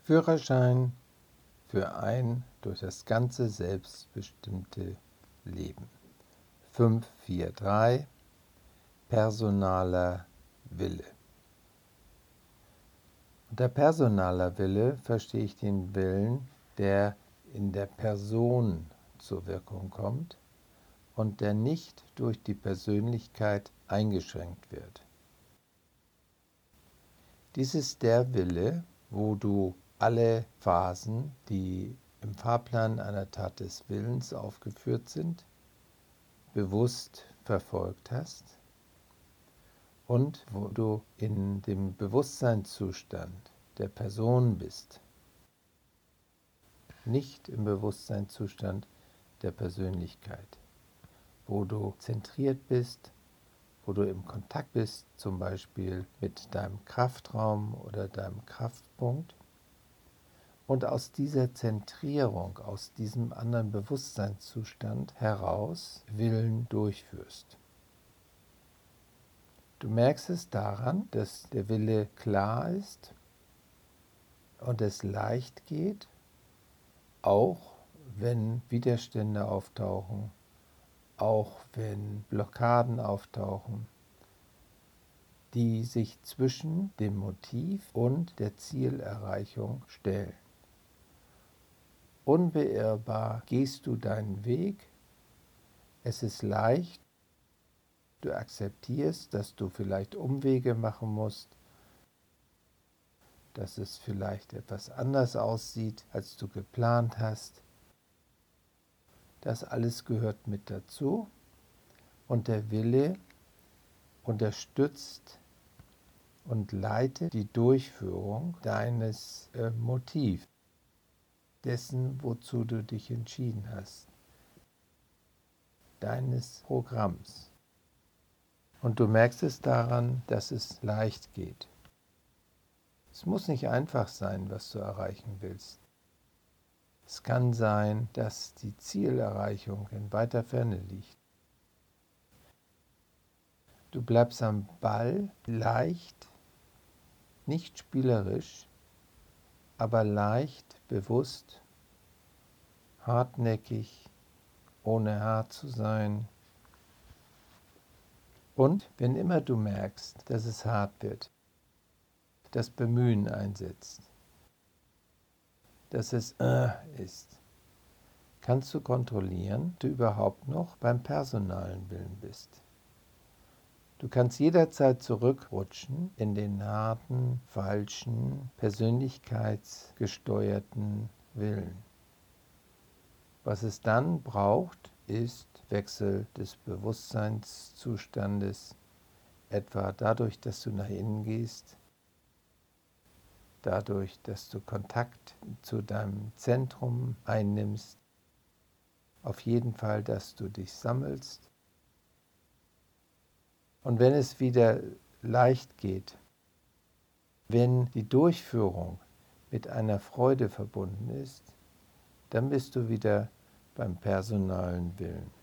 Führerschein für ein durch das ganze selbstbestimmte Leben. 543 Personaler Wille. Unter personaler Wille verstehe ich den Willen, der in der Person zur Wirkung kommt und der nicht durch die Persönlichkeit eingeschränkt wird. Dies ist der Wille, wo du alle Phasen, die im Fahrplan einer Tat des Willens aufgeführt sind, bewusst verfolgt hast und wo du in dem Bewusstseinszustand der Person bist, nicht im Bewusstseinszustand der Persönlichkeit, wo du zentriert bist, wo du im Kontakt bist, zum Beispiel mit deinem Kraftraum oder deinem Kraftpunkt, und aus dieser Zentrierung, aus diesem anderen Bewusstseinszustand heraus Willen durchführst. Du merkst es daran, dass der Wille klar ist und es leicht geht, auch wenn Widerstände auftauchen, auch wenn Blockaden auftauchen, die sich zwischen dem Motiv und der Zielerreichung stellen. Unbeirrbar gehst du deinen Weg, es ist leicht, du akzeptierst, dass du vielleicht Umwege machen musst, dass es vielleicht etwas anders aussieht, als du geplant hast. Das alles gehört mit dazu und der Wille unterstützt und leitet die Durchführung deines Motivs, dessen, wozu du dich entschieden hast, deines Programms. Und du merkst es daran, dass es leicht geht. Es muss nicht einfach sein, was du erreichen willst. Es kann sein, dass die Zielerreichung in weiter Ferne liegt. Du bleibst am Ball leicht, nicht spielerisch, aber leicht, bewusst, hartnäckig, ohne hart zu sein. Und wenn immer du merkst, dass es hart wird, das Bemühen einsetzt, dass es ist, kannst du kontrollieren, ob du überhaupt noch beim personalen Willen bist. Du kannst jederzeit zurückrutschen in den harten, falschen, persönlichkeitsgesteuerten Willen. Was es dann braucht, ist Wechsel des Bewusstseinszustandes, etwa dadurch, dass du nach innen gehst, dadurch, dass du Kontakt zu deinem Zentrum einnimmst, auf jeden Fall, dass du dich sammelst. Und wenn es wieder leicht geht, wenn die Durchführung mit einer Freude verbunden ist, dann bist du wieder beim personalen Willen.